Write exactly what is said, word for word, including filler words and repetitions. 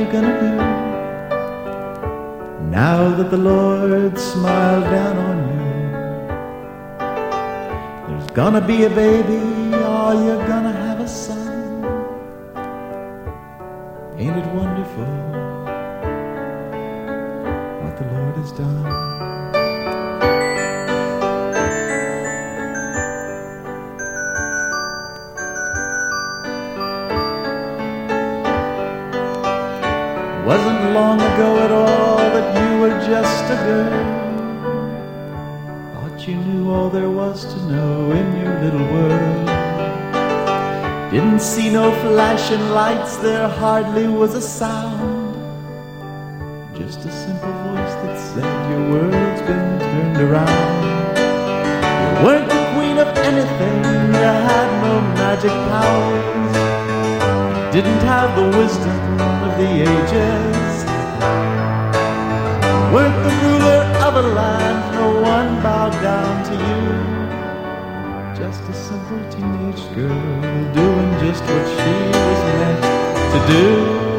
you gonna do now that the Lord smiled down on you? There's gonna be a baby, oh, you're gonna have a son. Ain't it wonderful what the Lord has done? Wasn't long ago at all that you were just a girl. Thought you knew all there was to know in your little world. Didn't see no flashing lights, there hardly was a sound. Just a simple voice that said your world's been turned around. You weren't the queen of anything, you had no magic powers, didn't have the wisdom of the ages, weren't the ruler of a land, no one bowed down to you. Just a simple teenage girl doing just what she was meant to do.